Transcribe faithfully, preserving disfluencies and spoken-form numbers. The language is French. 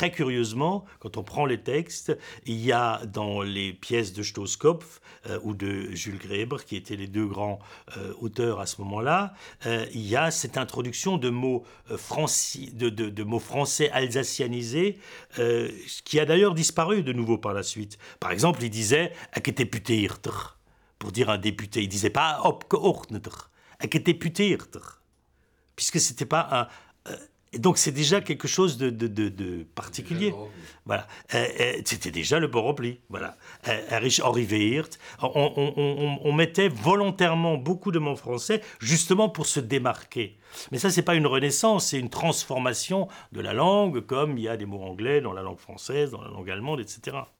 très curieusement, quand on prend les textes, il y a dans les pièces de Stoßkopf euh, ou de Jules Gréber, qui étaient les deux grands euh, auteurs à ce moment-là, euh, il y a cette introduction de mots, euh, franci, de, de, de mots français alsacianisés, euh, qui a d'ailleurs disparu de nouveau par la suite. Par exemple, il disait « Aketeputierter » pour dire un député. Il disait pas « Abgeordneter », « Aketeputierter », puisque c'était pas un... Euh, et donc c'est déjà quelque chose de, de, de, de particulier. Voilà. Euh, euh, c'était déjà le Borobli. Voilà. Euh, Erich Henri Weert. On, on, on, on mettait volontairement beaucoup de mots français justement pour se démarquer. Mais ça, c'est pas une renaissance, c'est une transformation de la langue, comme il y a des mots anglais dans la langue française, dans la langue allemande, et cetera.